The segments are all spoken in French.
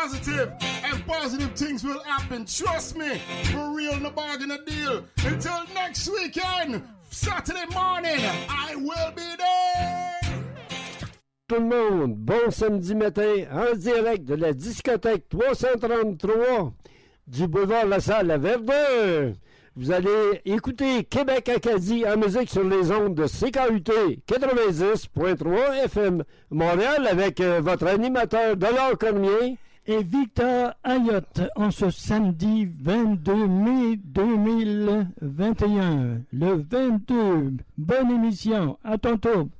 positive, and positive things will happen. Trust me, for real, no bargain a deal. Until next weekend, Saturday morning, I will be there. Tout le monde, bon samedi matin, en direct de la discothèque 333 du boulevard La Salle à Verdun. Vous allez écouter Québec-Acadie en musique sur les ondes de CKUT 90.3 FM Montréal avec votre animateur Dollar Cormier et Victor Ayotte en ce samedi 22 mai 2021. Le 22. Bonne émission. À tantôt.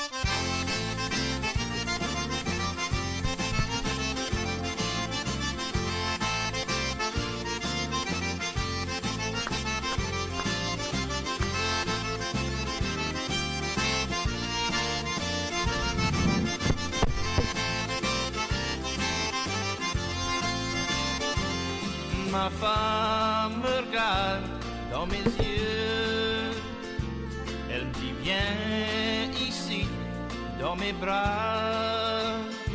Ma femme me regarde dans mes yeux. Elle me dit viens ici dans mes bras.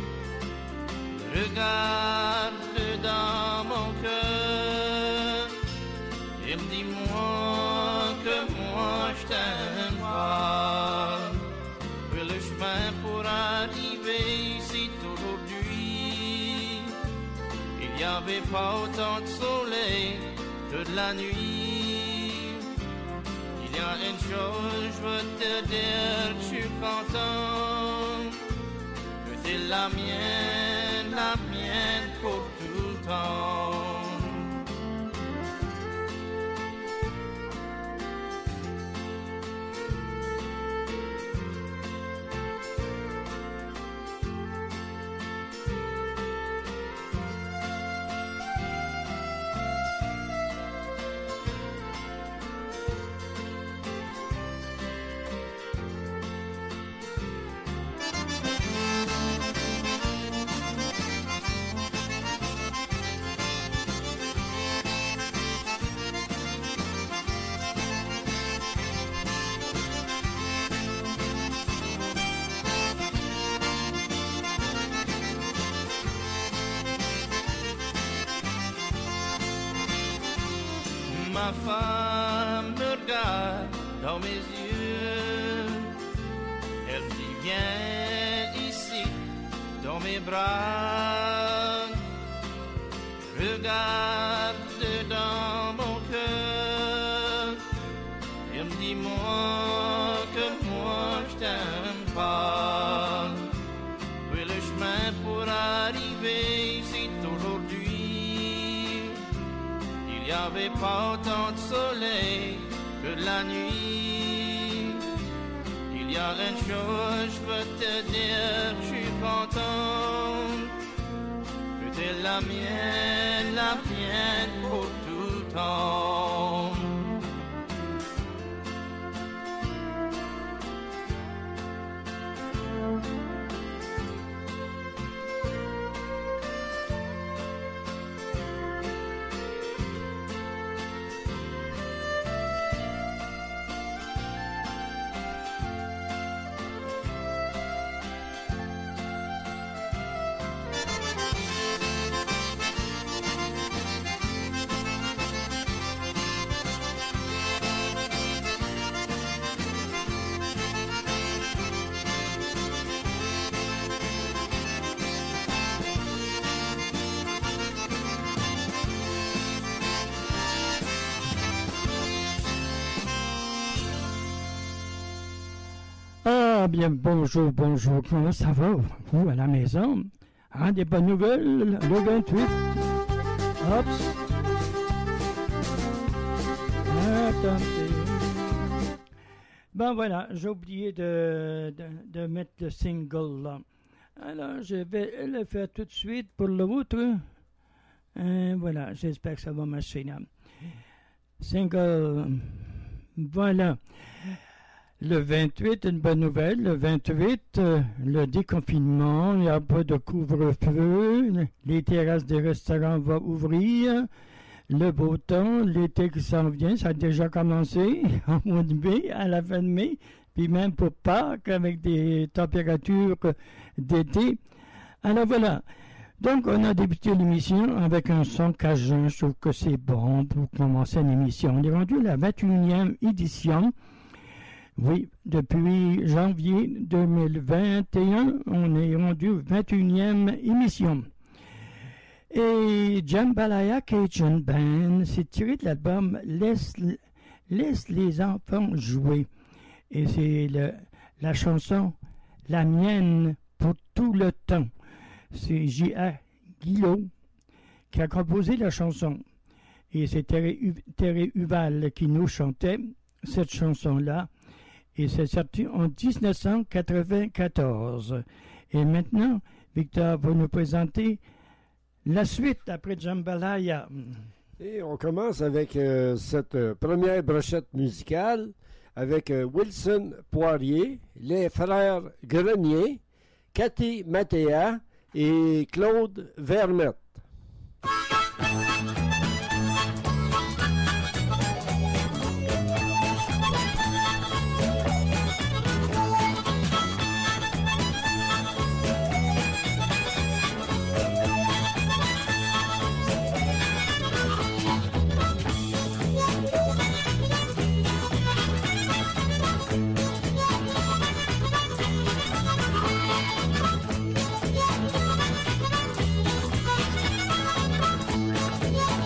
Regarde dans mon cœur. Elle me dit moi je t'aime pas. Que le chemin pour arriver ici aujourd'hui. Il n'y avait pas autant de soleil que de la nuit. Il y a une chose, je veux te dire, je suis content. Que t'es la mienne pour tout le temps. Ma femme me regarde dans mes yeux. Elle me dit viens ici dans mes bras. Regarde dans mon cœur. Elle me dit moi je t'aime pas. Oui, le chemin pour arriver ici aujourd'hui. Il n'y avait pas autant de soleil que de la nuit. Il y a une chose, je veux te dire, je suis content. Que t'es la mienne pour tout le temps. Ah bien, bonjour, comment ça va, vous, à la maison? Hein, des bonnes nouvelles, le 28. Hop. Attendez. Bon, voilà, j'ai oublié de mettre le single, là. Alors, je vais le faire tout de suite pour l'autre. Voilà, j'espère que ça va marcher, là. Single, voilà. Le 28, une bonne nouvelle, le 28, le déconfinement, il n'y a pas de couvre-feu, les terrasses des restaurants vont ouvrir, le beau temps, l'été qui s'en vient, ça a déjà commencé, en mois de mai, à la fin de mai, puis même pour Pâques, avec des températures d'été. Alors voilà, Donc, on a débuté l'émission avec un son cajun. Je trouve que c'est bon pour commencer une émission. On est rendu à la 21e édition. Oui, depuis janvier 2021, on est rendu à la 21e émission. Et Jambalaya Cajun Band, c'est tiré de l'album Laisse les enfants jouer. Et c'est la chanson La mienne pour tout le temps. C'est J.A. Guillot qui a composé la chanson. Et c'est Thierry Huval qui nous chantait cette chanson-là. Et c'est sorti en 1994. Et maintenant, Victor va nous présenter la suite après Jambalaya. Et on commence avec cette première brochette musicale avec Wilson Poirier, les frères Grenier, Cathy Mathéa et Claude Vermette. Yeah.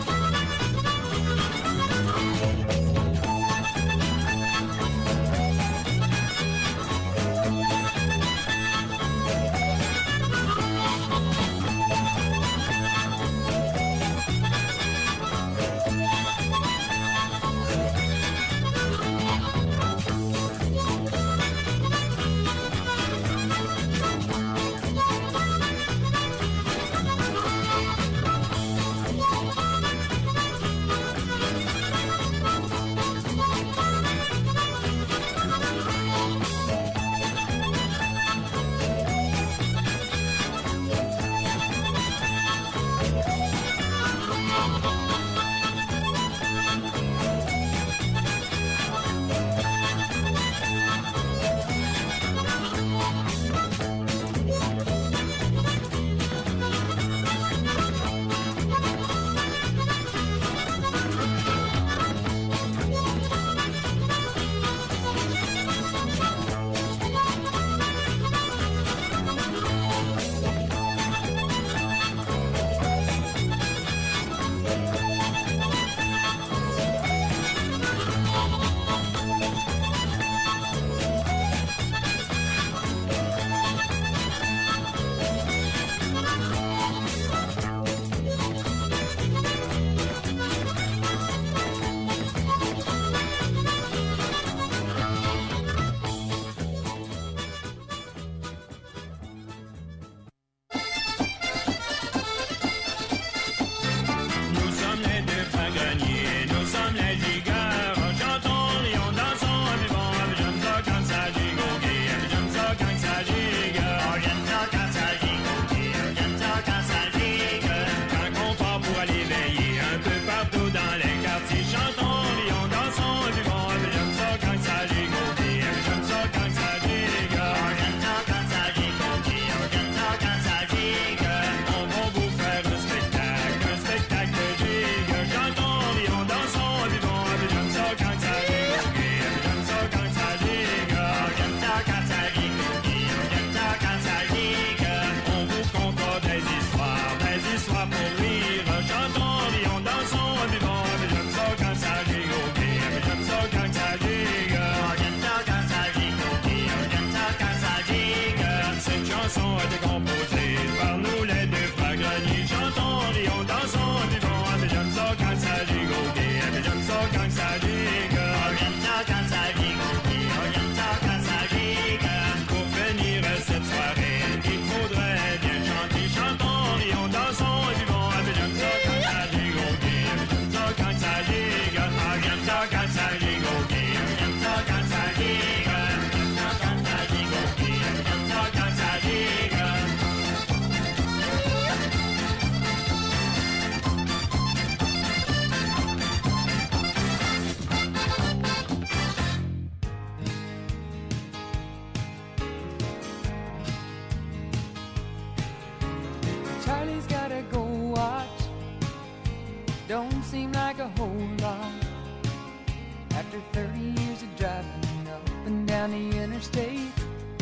after 30 years of driving up and down the interstate.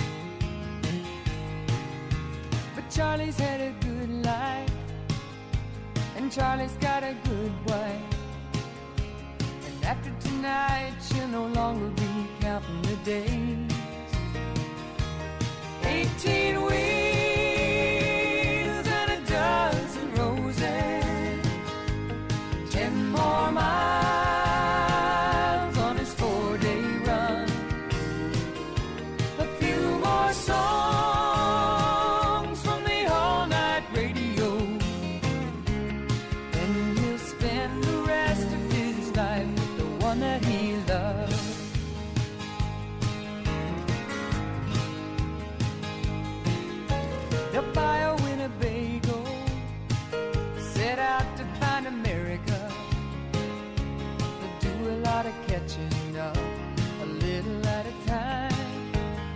But Charlie's had a good life, and Charlie's got a good wife. And after tonight, she'll no longer be counting the days. 18 wheels and a dozen roses, 10 more miles on his 4-day run, a few more songs from the all-night radio, then he'll spend the rest of his life with the one that he loves. They'll buy a Winnebago, set out to find America. They'll do a lot of catching up, a little at a time,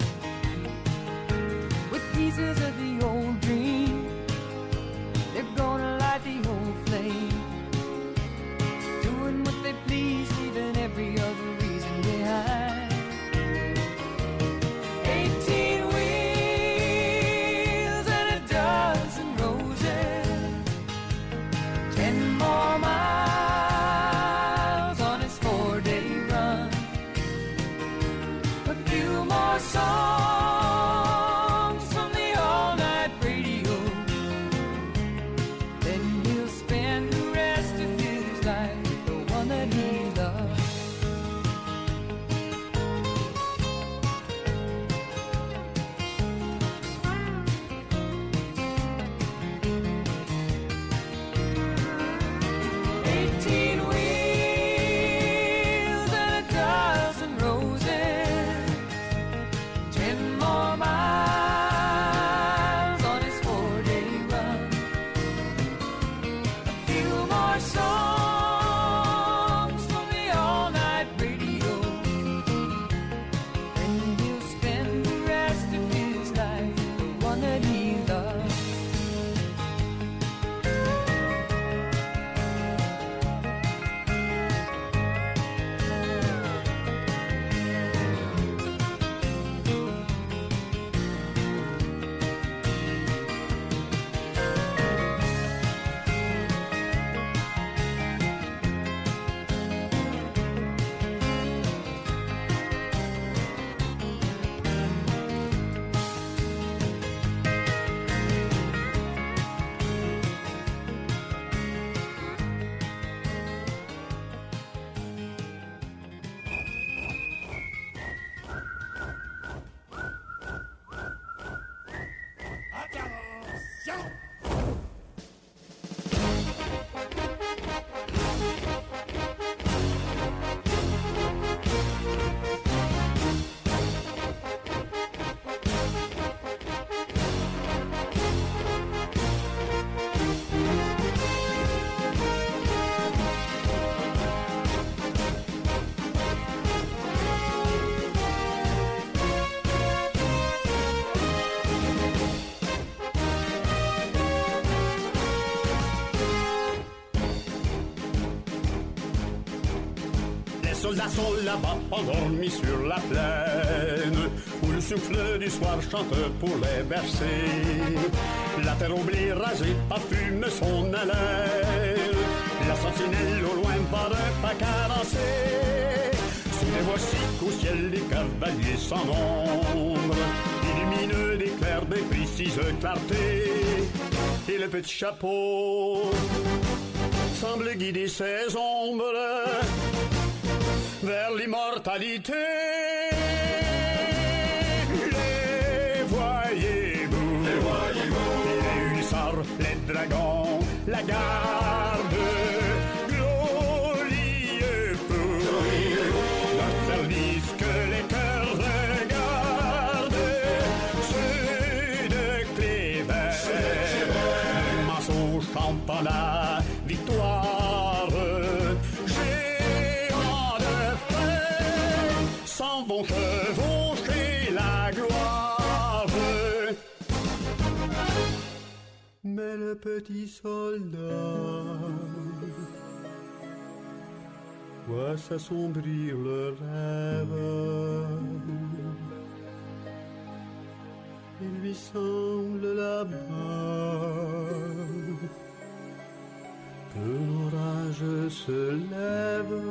with pieces of the old dream. They're gonna light the old flame, doing what they please, leaving every other reason behind. 18 wheels and a dozen roses, 10 more miles on his 4-day run, a few more songs from the all-night radio, then he'll spend the rest of his life with the one that he loves. Soldats sont là-bas, endormis sur la plaine, où le souffle du soir chante pour les bercer. La terre oubliée rasée parfume son haleine. La sentinelle au loin va d'un pas cadencé. Soudain voici qu'au ciel les cavaliers sans nombre illuminent d'éclairs des précises clartés. Et le petit chapeau semble guider ses ombres vers l'immortalité. Les voyez-vous, les hussards, les dragons, la garde, glorieux fous, leur service que les cœurs regardent, ceux de Clébert, le manceau chantant la victoire. Vont chevaucher la gloire. Mais le petit soldat voit s'assombrir le rêve. Il lui semble là-bas que l'orage se lève.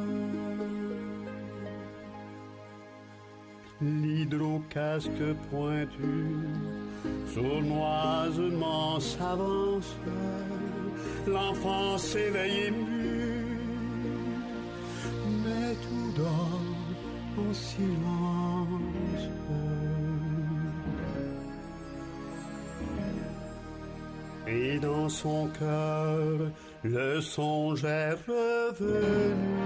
L'hydrocasque pointu sournoisement s'avance. L'enfant s'éveille ému, mais tout dort en silence. Et dans son cœur, le songe est revenu.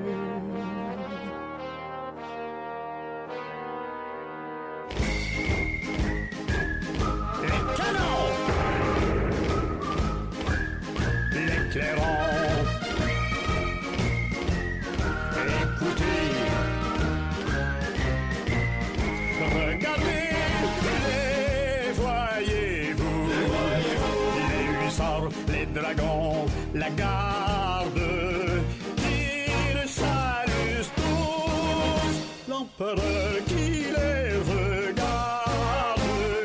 Les canons, les clairons, écoutez, regardez, les voyez-vous, les hussards, les dragons, la garde, ils saluent tous l'empereur qui les regarde.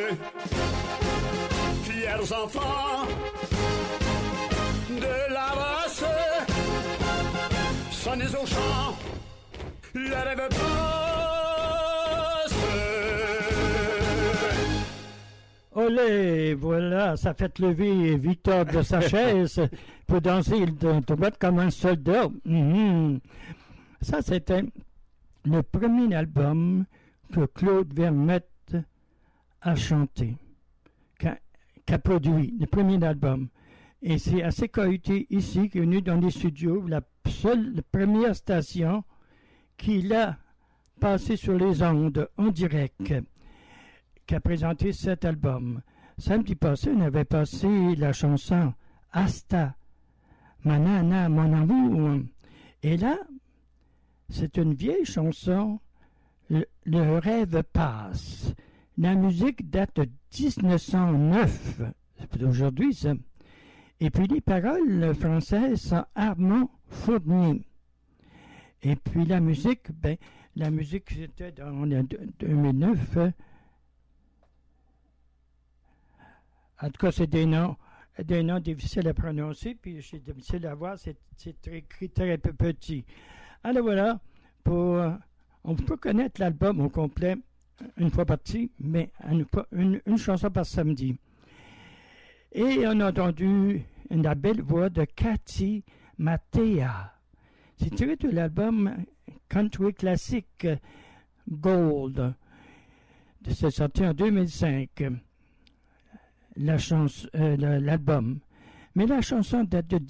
Fiers enfants de la race, sonnez au chant, le rêve passe. Olé, voilà, ça fait lever Victor de sa chaise pour danser de droite comme un soldat. Ça, c'était le premier album que Claude Vermette a chanté, qu'a produit, le premier album. Et c'est à CKUT ici qu'il est venu dans les studios, la première station qu'il a passé sur les ondes en direct, qui a présenté cet album. Samedi passé, on avait passé la chanson Asta, Manana, mon amour. Et là, c'est une vieille chanson, Le rêve passe. La musique date de 1909. C'est d'aujourd'hui, ça. Et puis les paroles françaises sont Armand Fournier. Et puis la musique, c'était dans 2009. En tout cas, c'est des noms difficiles à prononcer, puis c'est difficile à voir, c'est écrit très petit. Alors voilà, on peut connaître l'album au complet une fois parti, mais une chanson par samedi. Et on a entendu la belle voix de Cathy Mattea. C'est tiré de l'album Country Classic Gold. C'est sorti en 2005, l'album. Mais la chanson date de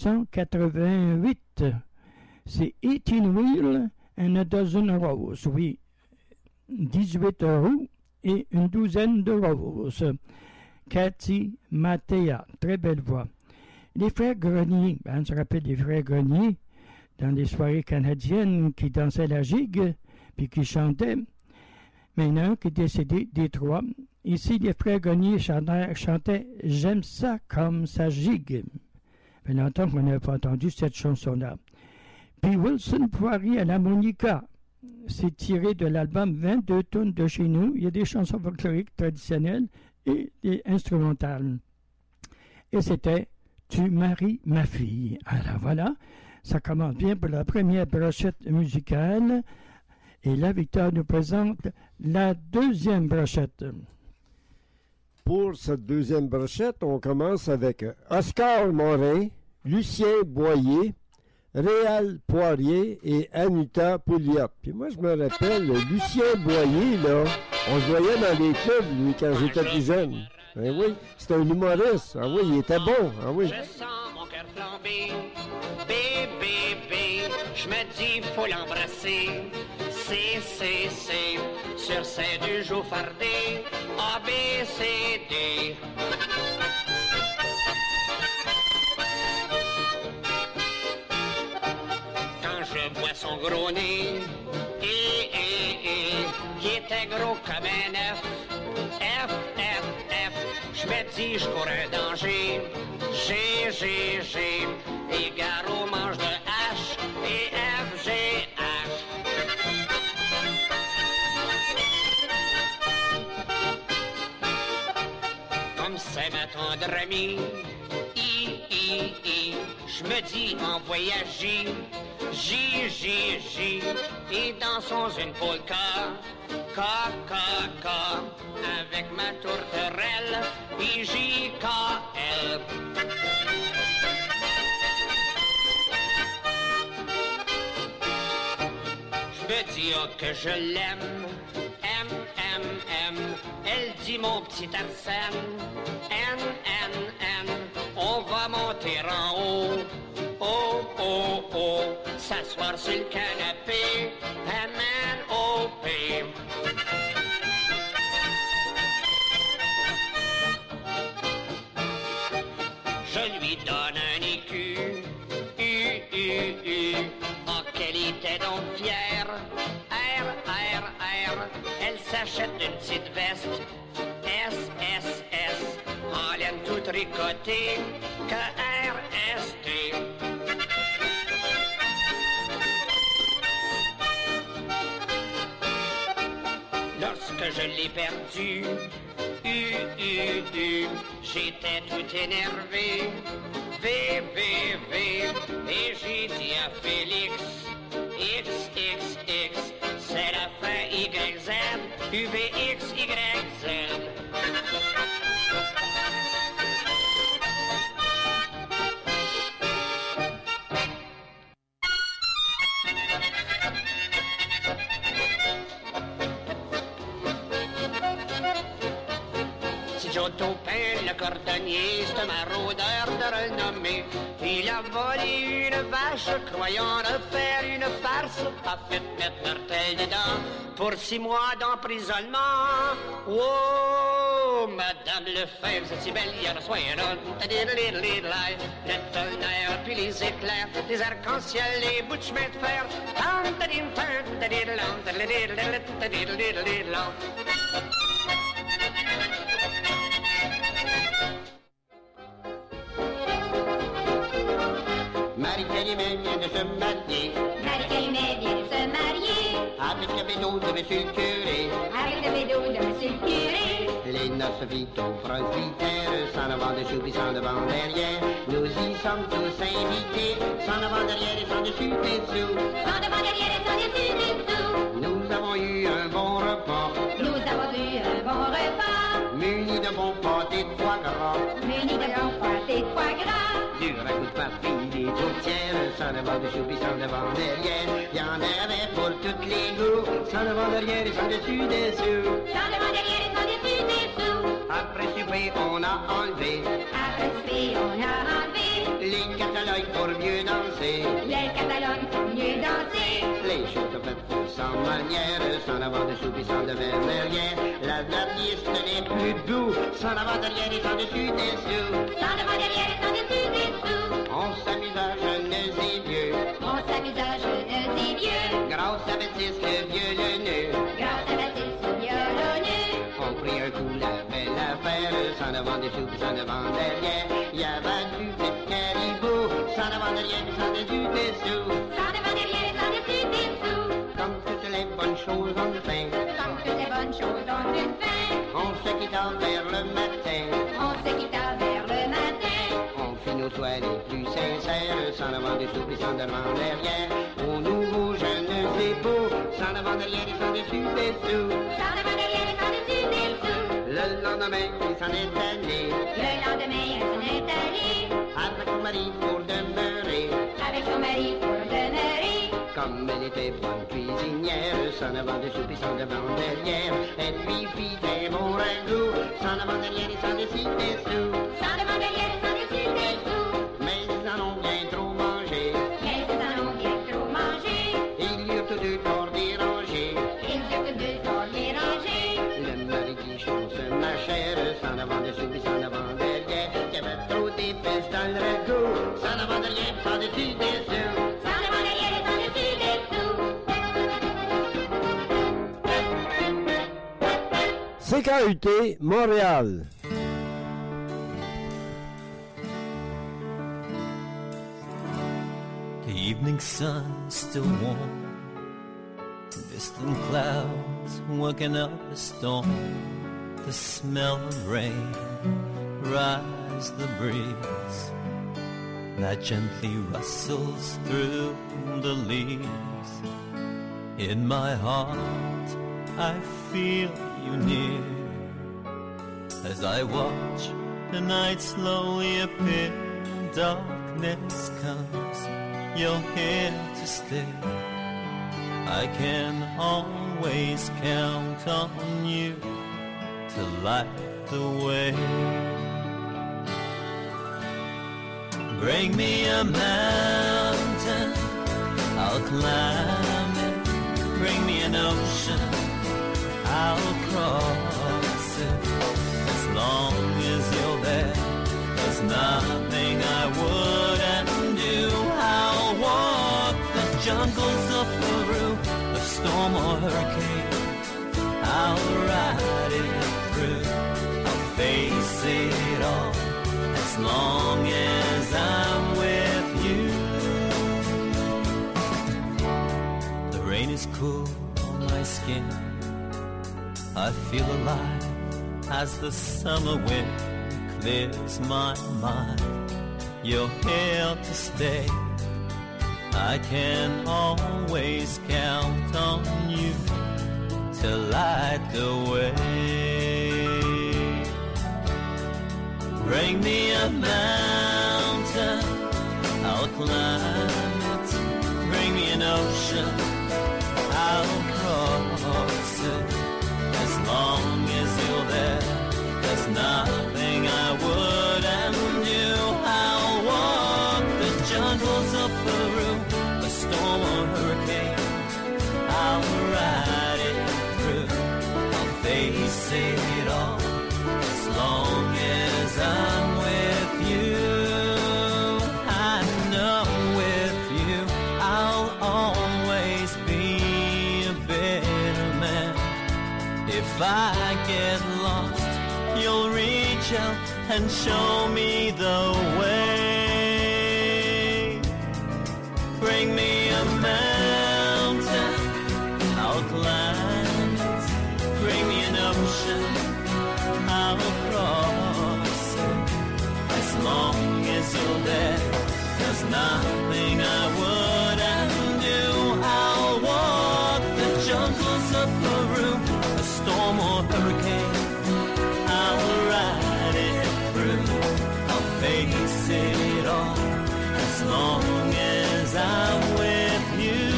1988. C'est 18 Wheels and a Dozen Roses. Oui, 18 roues et une douzaine de roses. Cathy Mattea, très belle voix. Les frères Grenier, on se rappelle des frères Grenier dans les soirées canadiennes qui dansaient la gigue puis qui chantaient. Mais il y en a un qui est décédé des trois. Ici, les frères Grenier chantaient « J'aime ça comme ça gigue ». Ça fait longtemps qu'on n'avait pas entendu cette chanson-là. Puis Wilson Poirier à l'harmonica, c'est tiré de l'album 22 tonnes de chez nous. Il y a des chansons folkloriques traditionnelles et des instrumentales. Et c'était « Tu maries ma fille ». Alors voilà, ça commence bien pour la première brochette musicale. Et là, Victor nous présente la deuxième brochette. Pour cette deuxième brochette, on commence avec Oscar Morin, Lucien Boyer, Réal Poirier et Anita Pouliot. Puis moi, je me rappelle, Lucien Boyer, là, on le voyait dans les clubs, lui, quand j'étais plus jeune. Ben oui, c'était un humoriste. Ah oui, il était bon. Ah oui. Je sens mon cœur flamber, bébé, je me dis, faut l'embrasser. C, sur ses du jour fardé, A, B, C, D. Quand je vois son gros nez, qui était gros comme un F, je me dis, je cours un danger, G, égale au manche de H et F. je me dis en voyager, J, et dansons une polka, K, avec ma tourterelle, et J-K-L. Je me dis oh, que je l'aime, M, elle dit mon petit Arsène, N, on va monter en haut, oh, s'asseoir sur le canapé, M-N-O-P. Je lui donne un écu, oh qu'elle était donc fière, R, elle s'achète une petite veste, S, en laine tout tricotée, K-R-S-T. Lorsque je l'ai perdu, j'étais tout énervé, V, et j'ai dit à Félix, X, c'est la fin YZ, UVXYZ. Joe Taupin, le cordonnier, c'est un maraudeur de renommée. Il a volé une vache, croyant de faire une farce, a fait mettre l'orteil dedans pour 6 mois d'emprisonnement. Oh, Madame Lefebvre, c'est si belle hier soir, le tonnerre puis les éclairs, les arcs-en-ciel, les bouts de chemin de fer. Marie-Calumet vient de se marier. Marie-Calumet vient de se marier. Avec le bédo de monsieur le curé. Avec le bédo de monsieur le curé. Les noces vite au presbytère, sans avant de chou et sans devant derrière. Nous y sommes tous invités, sans avant derrière et sans dessus dessous. Sans devant derrière et sans dessus dessous. Nous avons eu un bon repas. Nous avons eu un bon repas. Muni de bons pâtés de foie gras. Muni de bons pâtés de foie gras. Du ragoût de papilles, des tourtières, sans devant de chou et sans devant derrière. Il y en avait pour toutes les goûts, sans devant derrière et sans dessus dessous. Sans devant derrière et sans dessus dessous. Après souper, on a enlevé. Après souper, on a enlevé. Les catalogues pour mieux danser. Les catalogues pour mieux danser. Les choses faites sans manière, sans avant de souper, sans devant derrière. La dernière, ce n'est plus debout, sans avant derrière et sans dessus dessous. Sans devant derrière et sans dessus dessous. On s'amusa, jeunes et vieux. On s'amusa, jeunes et vieux. Grâce à Baptiste le violonneux. Grâce à Baptiste le violonneux. On prit un coup la belle affaire, sans avant dessous, sans devant derrière. Il y avait du petit caribou, sans devant derrière, sans dessus dessous. Sans devant derrière et sans dessus dessous. Comme toutes les bonnes choses en fin. Comme toutes les bonnes choses ont une fin. On se quitta vers le matin. On se quitta vers le matin. On fit nos soins les plus sincères, sans avant dessous et sans devant derrière. Aux nouveaux jeunes époux, sans avant derrière et sans dessus dessous. Sans devant derrière et sans dessus dessous. Le lendemain, il s'en est allé. Le lendemain, elle s'en est allée. Avec son mari pour demeurer. Avec son mari pour demeurer. Comme elle était bonne cuisinière, sans avant dessous et sans devant derrière. Elle lui fit un bon ragoût, sans avant derrière et sans dessus dessous. Sans devant derrière et sans dessus dessous. Mais ils en ont bien trop mangé. Mais ils en ont bien trop mangé. Ils eurent tous deux corps dérangés. Ils eurent tous deux corps dérangés. Le mari qui chance ma chère, sans avant dessous et sans devant derrière. Il y avait trop d'épices dans le ragoût, sans avant derrière, sans dessus dessous. Sans devant derrière et sans dessus dessous. CKUT Montréal. The evening sun is still warm. Distant clouds working up a storm. The smell of rain rise the breeze. that gently rustles through the leaves. In my heart, I feel you near. As I watch the night slowly appear, darkness comes, you're here to stay. I can always count on you to light the way. Bring me a mountain, I'll climb it. Bring me an ocean, I'll cross it. As long as you're there, there's nothing I wouldn't do. I'll walk the jungles of Peru, a storm or hurricane. I'll ride it through, I'll face it all, as long as I'm with you. The rain is cool on my skin, I feel alive as the summer wind clears my mind. You're here to stay, I can always count on you to light the way. Bring me a mountain, I'll climb it. Bring me an ocean, I'll cross it. As long as you're there, there's nothing I wouldn't do. I'll walk the jungles of Peru, a storm or hurricane. I'll ride it through, I'll face it all, as long as I'm with you. I know with you I'll always be a better man. If I get lost, you'll reach out and show me the way. Bring me a mountain, I'll climb it. Bring me an ocean, I'll cross it. As long as you're there, there's nothing I wouldn't do. I'll walk the jungles of Peru, a storm or hurricane. I'll ride it through, I'll face it all, as long as I'm with you.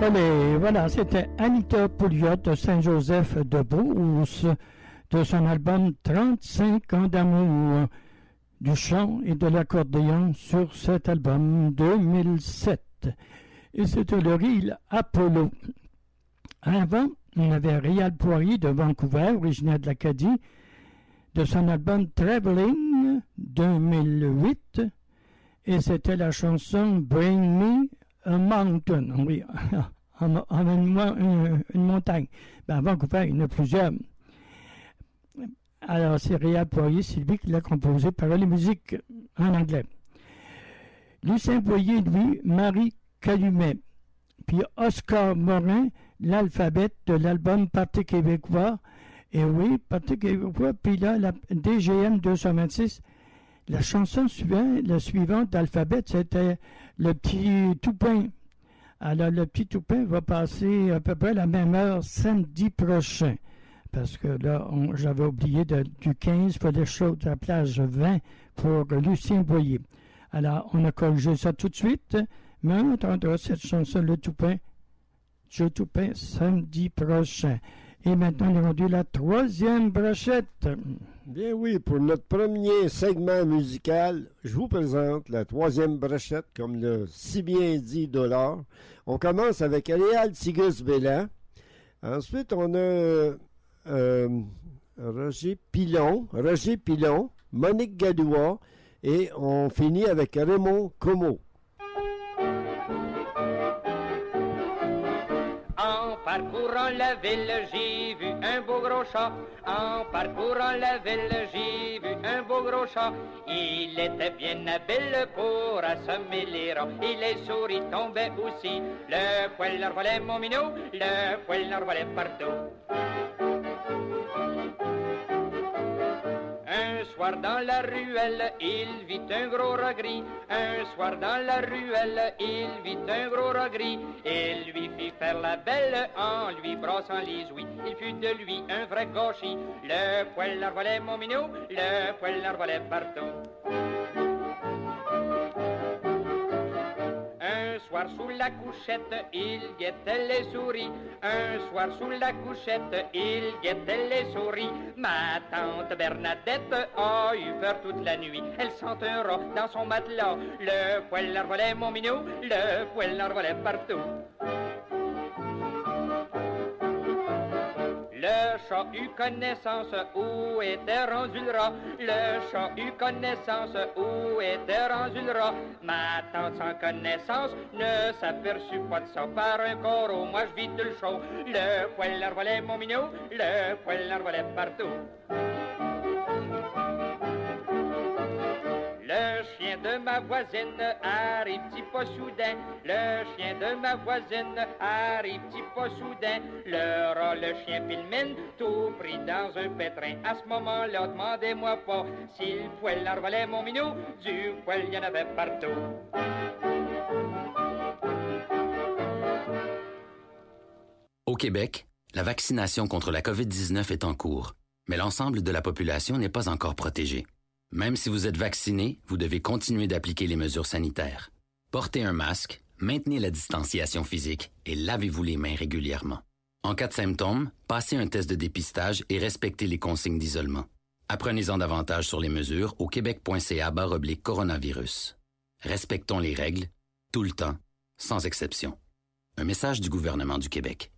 Olé, voilà, c'était Anita Pouliot de Saint-Joseph de Beauce, de son album 35 ans d'amour, du chant et de l'accordéon sur cet album 2007. Et c'était le reel Apollo. Avant, on avait Réal Poirier de Vancouver, originaire de l'Acadie, de son album Traveling 2008, et c'était la chanson Bring Me a Mountain. Oui, emmène-moi une montagne. Ben, à Vancouver, il y en a plusieurs. Alors, c'est Réal Poirier, c'est lui qui l'a composé, paroles et musique en anglais. Lucien Boyer, lui, Marie Calumet. Puis Oscar Morin, l'alphabet de l'album Parti québécois. Et oui, Parti québécois. Puis là, la DGM 226. La chanson suivante d'alphabet, c'était Le Petit Toupin. Alors, Le Petit Toupin va passer à peu près la même heure samedi prochain. Parce que là, j'avais oublié du 15 pour les shows de la plage 20 pour Lucien Boyer. Alors, on a corrigé ça tout de suite, mais on entendra cette chanson, Le Toupin, Joe Toupin, samedi prochain. Et maintenant, on est rendu la troisième brochette. Bien oui, pour notre premier segment musical, je vous présente la troisième brochette, comme l'a si bien dit Dollar. On commence avec Aléal Tigus Bélan. Ensuite, on a Roger Pilon, Monique Gadoua, et on finit avec Raymond Como. En parcourant la ville, j'ai vu un beau gros chat. En parcourant la ville, j'ai vu un beau gros chat. Il était bien habile pour assommer les rats. Et les souris tombaient aussi. Le poil leur volait, mon minou, le poil leur volait partout. Un soir dans la ruelle, il vit un gros rat gris. Un soir dans la ruelle, il vit un gros rat gris. Il lui fit faire la belle en lui brossant les ouïes. Il fut de lui un vrai gâchis. Le poil leur volait, mon minou, le poil leur volait partout. Un soir sous la couchette, il guettait les souris. Un soir sous la couchette, il guettait les souris. Ma tante Bernadette a eu peur toute la nuit. Elle sent un rat dans son matelas. Le poil leur volait, mon minou, le poil leur volait partout. Le chat eut connaissance où était rendu le rat. Le chat eut connaissance où était rendu le rat. Ma tante sans connaissance ne s'aperçut pas de ça par un coraux. Moi je vis tout le show. Le poil leur volait, mon minou, le poil leur volait partout. Le chien de ma voisine arrive-t-il pas soudain? Le chien de ma voisine arrive-t-il pas soudain? Le rat, le chien filmine, tout pris dans un pétrin. À ce moment-là, demandez-moi pas si le poil leur volait, mon minou, du poil il y en avait partout. Au Québec, la vaccination contre la COVID-19 est en cours, mais l'ensemble de la population n'est pas encore protégée. Même si vous êtes vacciné, vous devez continuer d'appliquer les mesures sanitaires. Portez un masque, maintenez la distanciation physique et lavez-vous les mains régulièrement. En cas de symptômes, passez un test de dépistage et respectez les consignes d'isolement. Apprenez-en davantage sur les mesures au québec.ca/coronavirus. Respectons les règles, tout le temps, sans exception. Un message du gouvernement du Québec.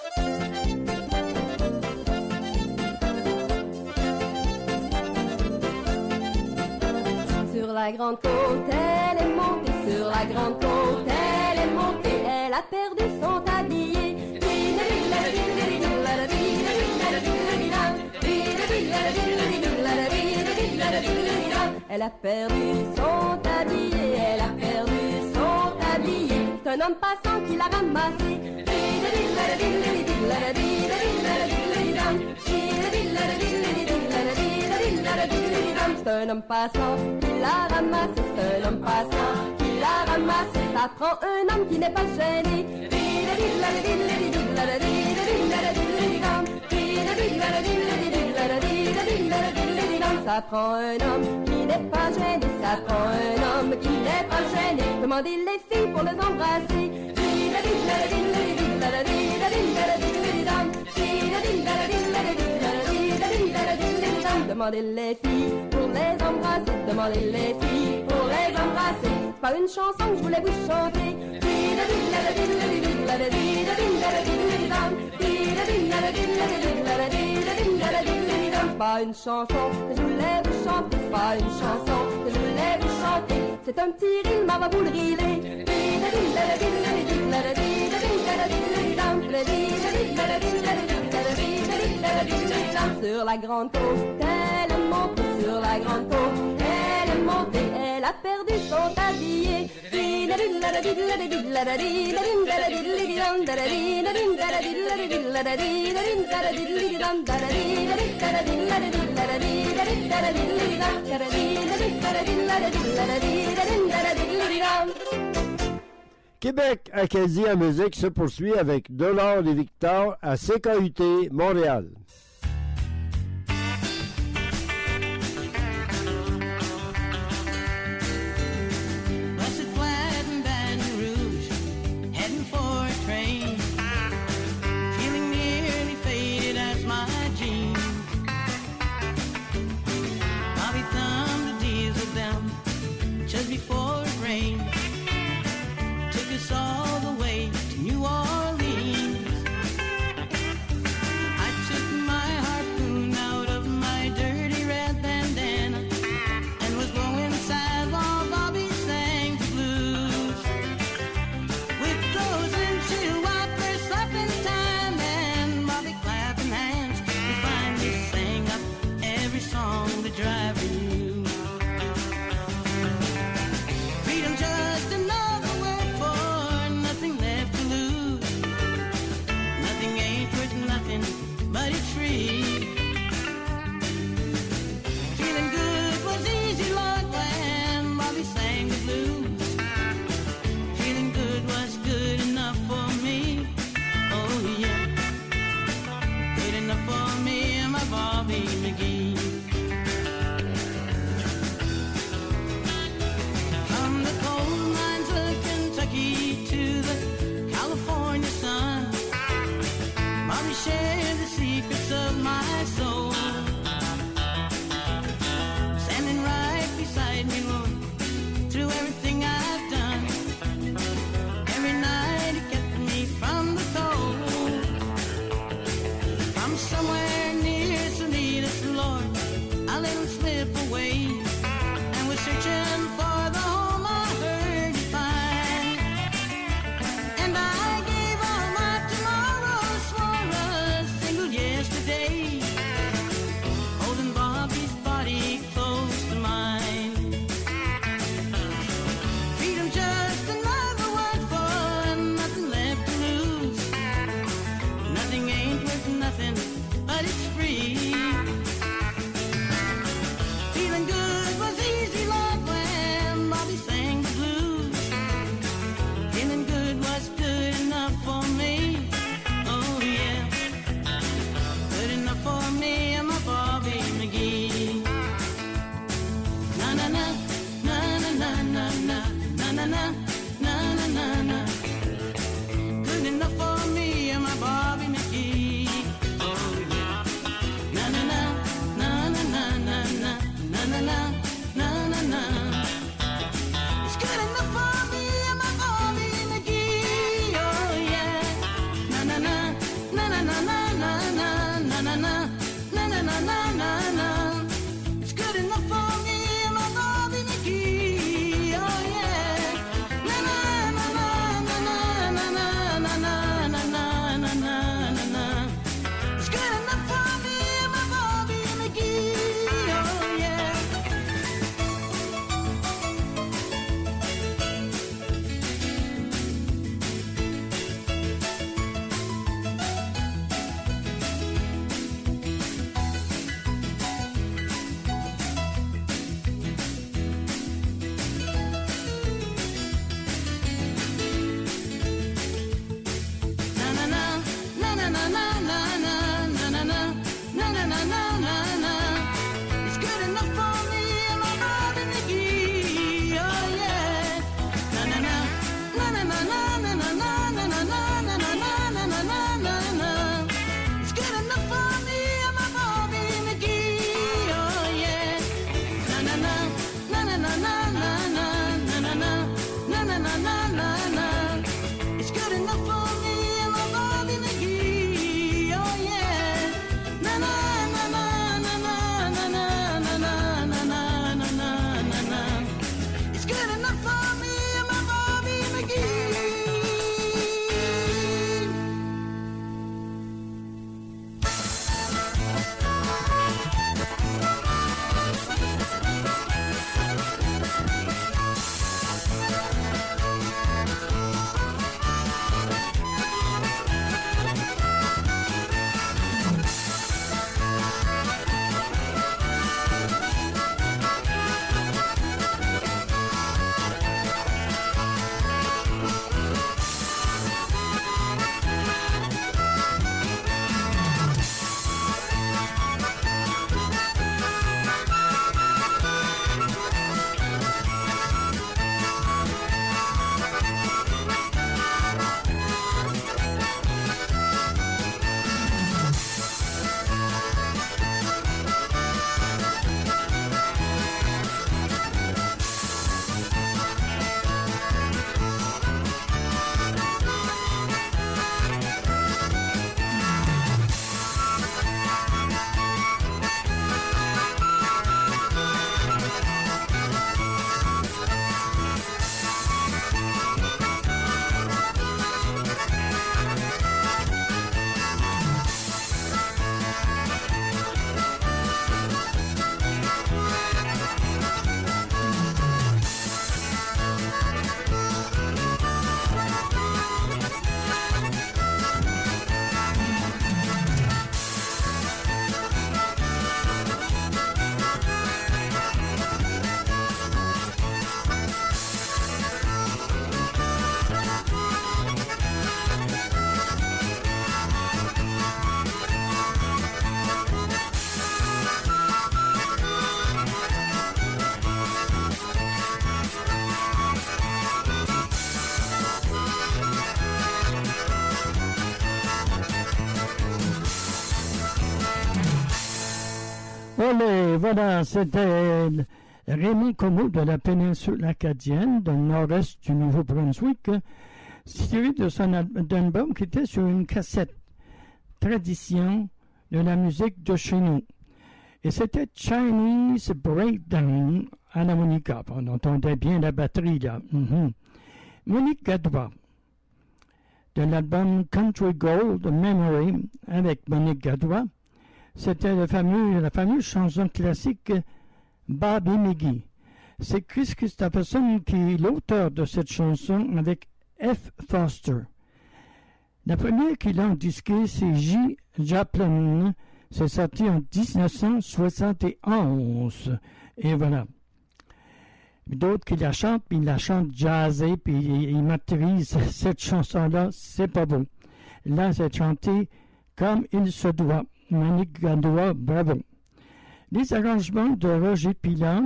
Sur la grande côte, elle est montée. Sur la grande côte, elle est montée. Elle a perdu son tablier. Elle a perdu son tablier. Elle a perdu son tablier. C'est un homme passant qui l'a ramassé. C'est un homme passant qui l'a ramassé. C'est un homme passant qui l'a ramassé. Ça prend un homme qui n'est pas gêné. Ça prend un homme qui n'est pas gêné. Ça prend un homme qui n'est pas gêné. Demandez les filles pour les embrasser. Demandez les filles pour les embrasser, demandez les filles pour les embrasser. C'est pas une chanson que je voulais vous chanter. Pas une chanson que je voulais vous chanter, pas une chanson que je voulais vous chanter. C'est un petit rime, ma va vous le riler. Sur la grande côte, elle est montée, sur la grande côte, elle est montée, elle a perdu son tablier. Québec Acadie en musique se poursuit avec Dollar et Victor à CKUT Montréal. Before it rained, took us all the way to New Orleans. I took my harpoon out of my dirty red bandana and was going sad while Bobby sang the blues. With clothes and shoe wipers slapping time and Bobby clapping hands, we finally sang up every song the driver knew. Just another word for nothing left to lose. Nothing ain't worth nothing, but it's free. Feeling good was easy, Lord, when Bobby sang the blues. Feeling good was good enough for me. Oh yeah, good enough for me and my Bobby McGee. To the California sun, Bobby shared the secrets of my soul. Standing right beside me, Lord, through everything I've done. Every night he kept me from the cold. From somewhere near Salinas, Lord, I let him slip away and was searching for the home I heard you find. And I gave all my tomorrows for a single yesterday, holding Bobby's body close to mine. Freedom just another word for nothing left to lose. Nothing ain't worth nothing, but it's free. Feeling good was easy, Lord, when Bobby sang the blues. Feeling good was good enough for me. Oh yeah, good enough for me and my Bobby McGee. Na na na na na na na na na na na na na. Good enough for me and my Bobby McGee. Oh yeah. Na na na na na na na na na na na na. It's good enough for me and my Bobby McGee. Oh yeah. Na na na na na na na na na na na na na na na na. It's good enough for me and my Bobby McGee. Oh yeah. Na na na na na na Olé, voilà, c'était Raymond Comeau de la péninsule acadienne, dans le nord-est du Nouveau-Brunswick, tiré de son album qui était sur une cassette Tradition de la musique de chez nous. Et c'était Chinese Breakdown à l'harmonica. On entendait bien la batterie là. Monique Gadbois de l'album Country Gold Memory avec Monique Gadbois. C'était la fameuse chanson classique Bobby McGee. C'est Chris Christopherson qui est l'auteur de cette chanson avec F. Foster. La première qu'il a disquée, c'est J. Joplin. C'est sorti en 1971. Et voilà. D'autres qui la chantent, puis ils la chantent jazzée, puis ils maîtrisent cette chanson-là, c'est pas bon. Là, c'est chanté comme il se doit. Monique Gadbois, bravo. Les arrangements de Roger Pilon,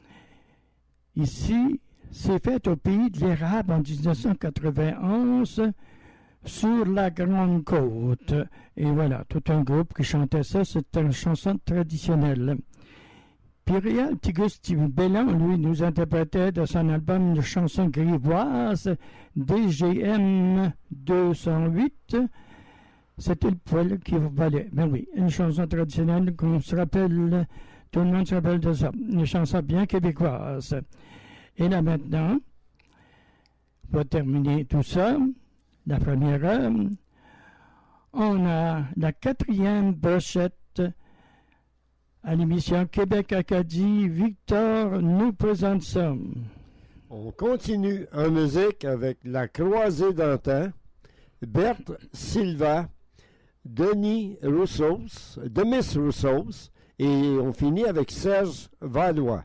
ici, c'est fait au pays de l'érable en 1991 sur la Grande Côte. Et voilà, tout un groupe qui chantait ça, c'était une chanson traditionnelle. Puis Réal Tigus Bellan, lui, nous interprétait de son album une chanson grivoise, DGM 208. C'était le poil qui valait. Ben oui, une chanson traditionnelle qu'on se rappelle, tout le monde se rappelle de ça. Une chanson bien québécoise. Et là maintenant, on va terminer tout ça. La première heure, on a la 4e brochette à l'émission Québec-Acadie. Victor nous présente ça. On continue en musique avec La Croisée d'antan, Berthe Silva, Denis Roussos, Demis Roussos, et on finit avec Serge Valois.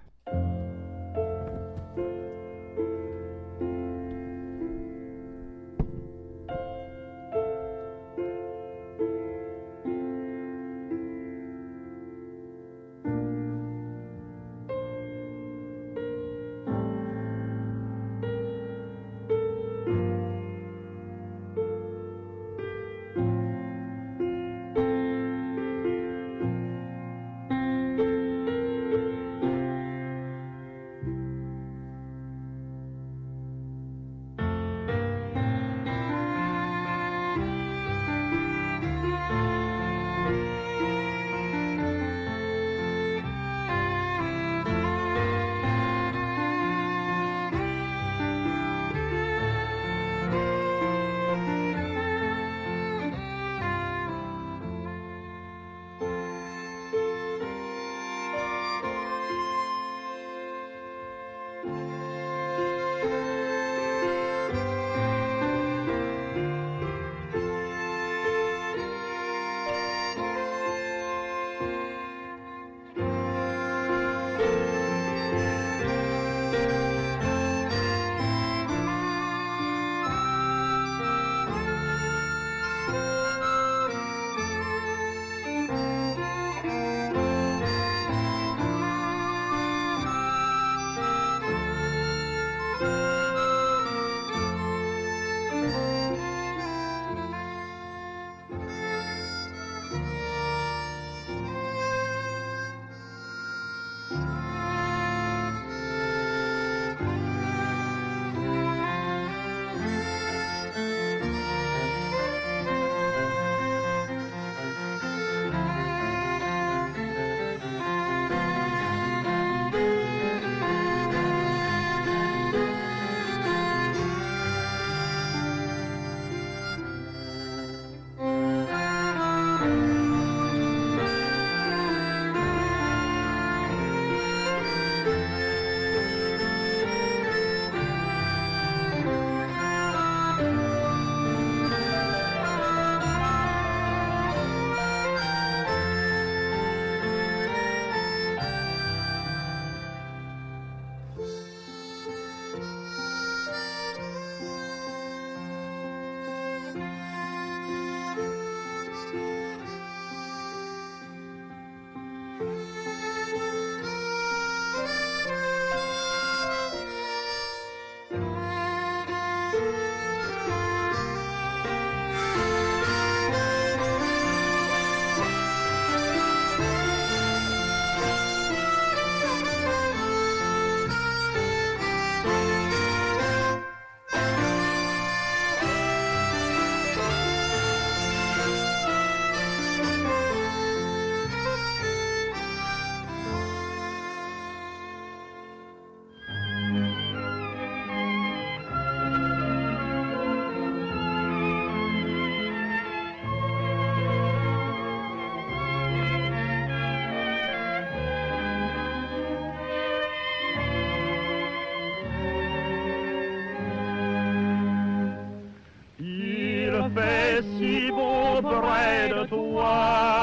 fais si beau près de toi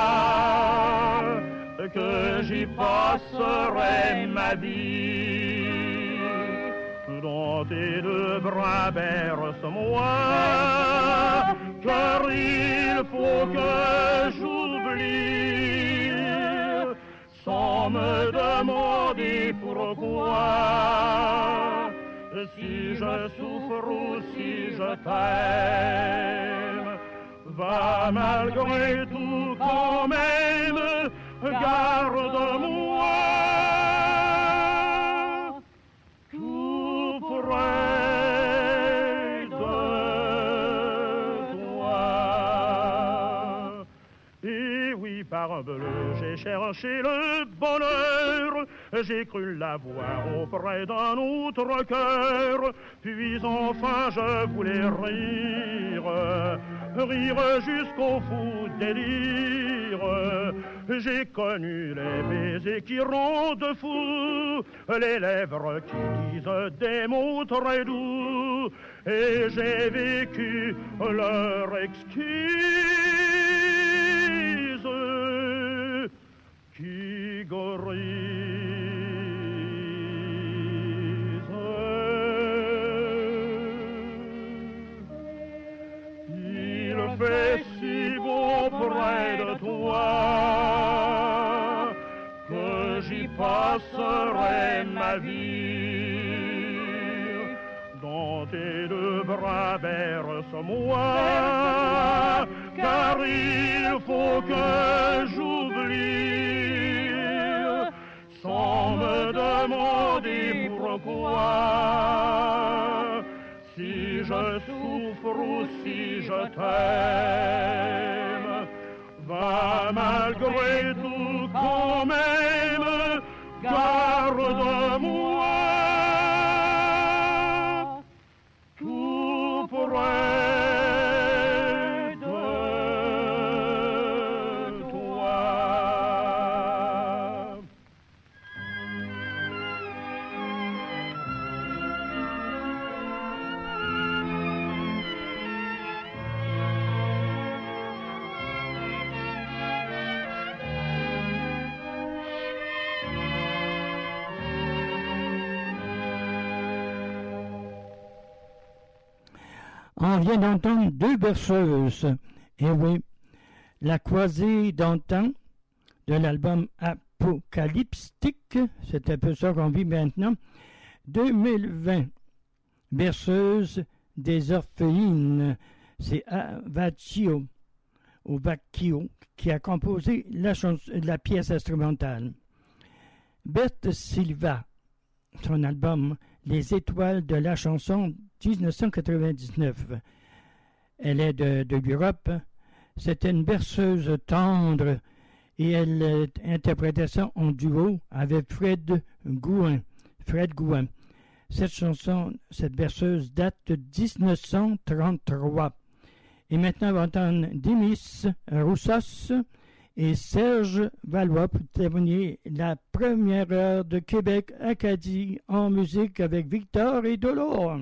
que j'y passerai ma vie. Dans tes deux bras berce-moi, car il faut que j'oublie, sans me demander pourquoi, si je souffre ou si je t'aime. Va malgré tout quand même, garde-moi tout près de toi. Et oui, parbleu, j'ai cherché le bonheur, j'ai cru l'avoir auprès d'un autre cœur, puis enfin je voulais rire jusqu'au fou délire. J'ai connu les baisers qui rendent fou, les lèvres qui disent des mots très doux, et j'ai vécu leur exquise qui grise. Il fait si beau près de toi que j'y passerai ma vie. Dans tes deux bras berce-moi, car il faut que j'oublie, sans me demander pourquoi, si je souffre ou si je t'aime. Va malgré tout quand même, garde-moi tout près de toi. On vient d'entendre deux berceuses. Et oui, la croisée d'antan de l'album Apocalyptique, c'est un peu ça qu'on vit maintenant. 2020, berceuse des orphelines. C'est Vacchio qui a composé la pièce instrumentale. Berthe Silva, son album Les étoiles de la chanson 1999. Elle est de l'Europe. C'était une berceuse tendre et elle interprétait ça en duo avec Fred Gouin. Cette chanson, cette berceuse date de 1933. Et maintenant, on va entendre Demis Roussos et Serge Valois pour terminer la première heure de Québec Acadie en musique avec Victor et Dolore.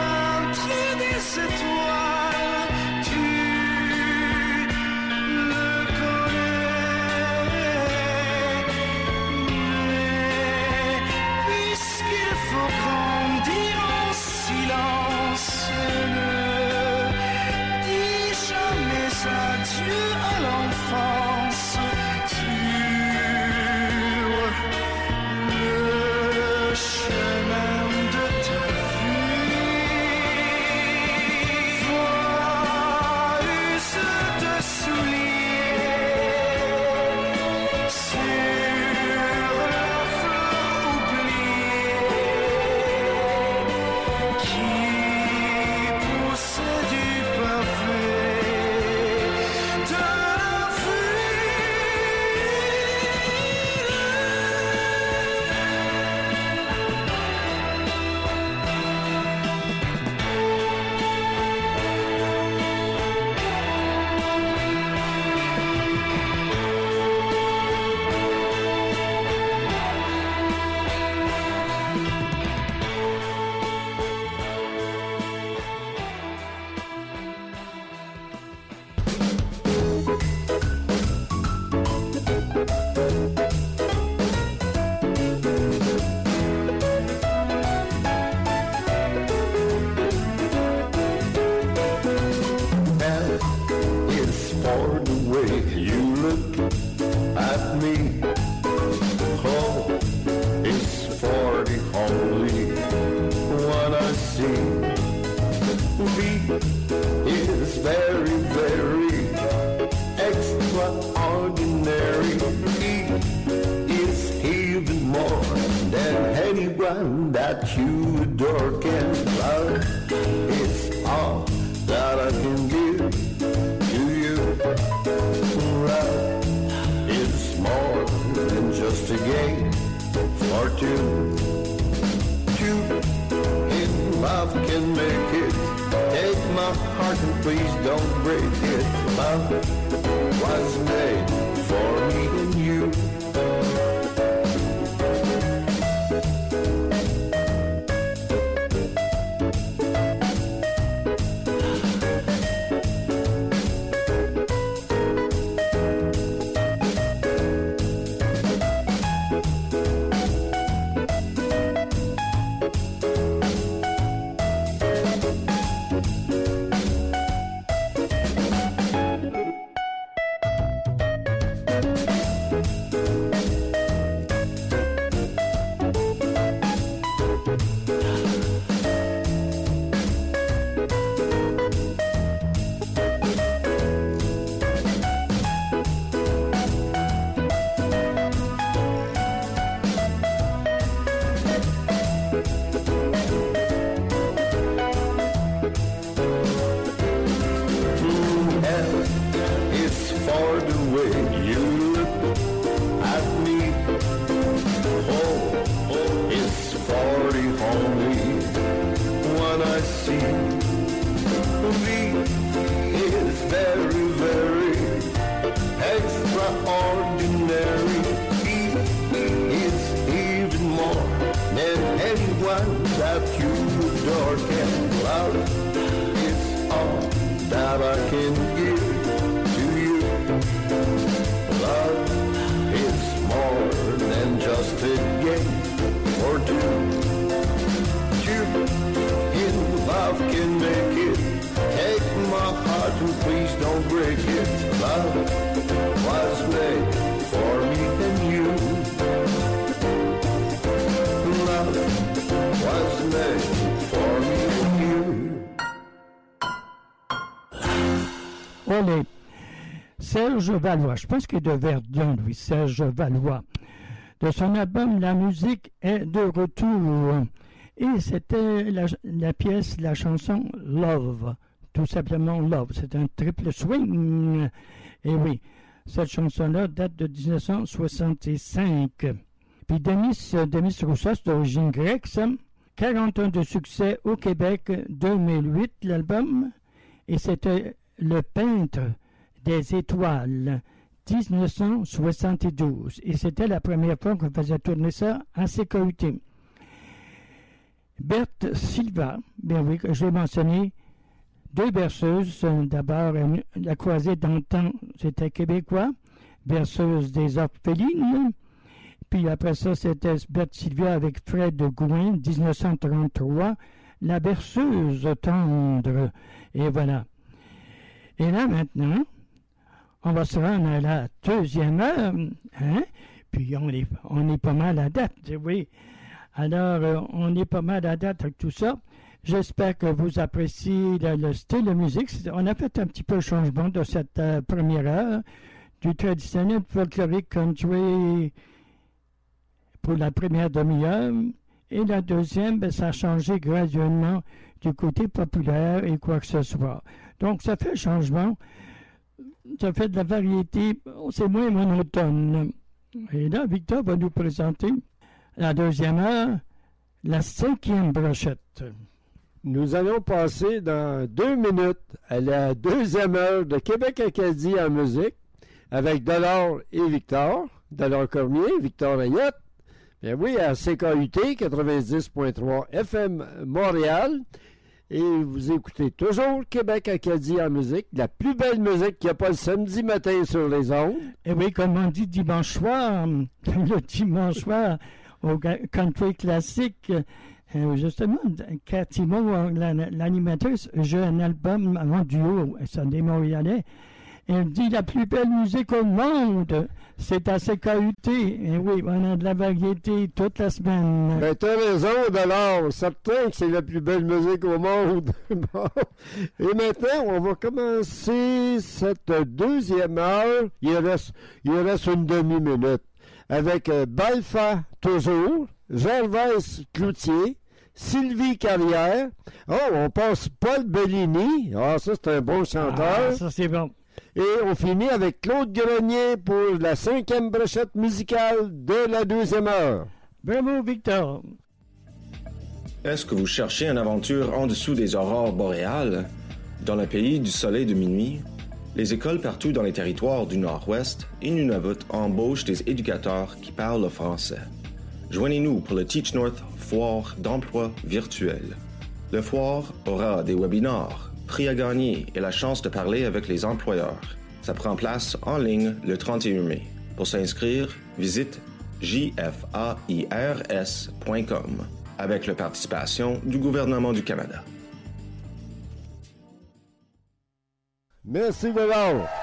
Étoiles, tu only one I see. B is very, very extraordinary. E is even more than anyone that you adore can love. It's all that I can give to you. Love is more than just a game for two. Two in love can make it. Take my heart and please don't break it. Love was made for me and you. Serge Valois, je pense qu'il est de Verdun, lui, Serge Valois. De son album La musique est de retour. Et c'était la pièce, la chanson Love, tout simplement Love. C'est un triple swing. Et oui, cette chanson-là date de 1965. Puis Demis Roussos, d'origine grecque, 41 de succès au Québec, 2008 l'album. Et c'était Le peintre des étoiles, 1972. Et c'était la première fois qu'on faisait tourner ça en sécurité. Berthe Silva, bien oui, je l'ai mentionné, deux berceuses. D'abord, la croisée d'antan, c'était québécois, berceuse des orphelines. Puis après ça, c'était Berthe Silva avec Fred Gouin, 1933, la berceuse tendre. Et voilà. Et là, maintenant, on va se rendre à la deuxième heure, hein? Puis on est pas mal à date, oui. Alors, on est pas mal à date avec tout ça. J'espère que vous appréciez le style de musique. On a fait un petit peu de changement de cette première heure, du traditionnel folklorique country pour la première demi-heure. Et la deuxième, ben, ça a changé graduellement du côté populaire et quoi que ce soit. Donc, ça fait changement. Ça fait de la variété, c'est moins monotone. Et là, Victor va nous présenter la deuxième heure, la cinquième brochette. Nous allons passer dans 2 minutes à la deuxième heure de Québec-Acadie en musique avec Delors et Victor. Delors Cormier, Victor Ayotte. Bien oui, à CKUT 90.3 FM Montréal. Et vous écoutez toujours Québec-Acadie en musique, la plus belle musique qu'il n'y a pas le samedi matin sur les ondes. Et oui, comme on dit dimanche soir, le dimanche soir, au country classique, justement, Cathy Moore, l'animatrice, j'ai un album en duo, c'est des Montréalais, Il dit la plus belle musique au monde, c'est à CKUT. Et oui, on a de la variété toute la semaine. Ben, t'as raison, Dollar. Certain que c'est la plus belle musique au monde. Bon. Et maintenant, on va commencer cette deuxième heure. Il reste une demi-minute. Avec Balfa, toujours, Gervais Cloutier, Sylvie Carrière. Oh, on passe Paul Bellini. Ah, ça, c'est un bon chanteur. Ah, ça, c'est bon. Et on finit avec Claude Grenier pour la 5e brochette musicale de la deuxième heure. Bravo, Victor. Est-ce que vous cherchez une aventure en dessous des aurores boréales? Dans le pays du soleil de minuit, les écoles partout dans les territoires du Nord-Ouest et Nunavut embauchent des éducateurs qui parlent le français. Joignez-nous pour le Teach North Foire d'emploi virtuel. Le foire aura des webinars, prix à gagner et la chance de parler avec les employeurs. Ça prend place en ligne le 31 mai. Pour s'inscrire, visite jfairs.com avec la participation du gouvernement du Canada. Merci, Dollar.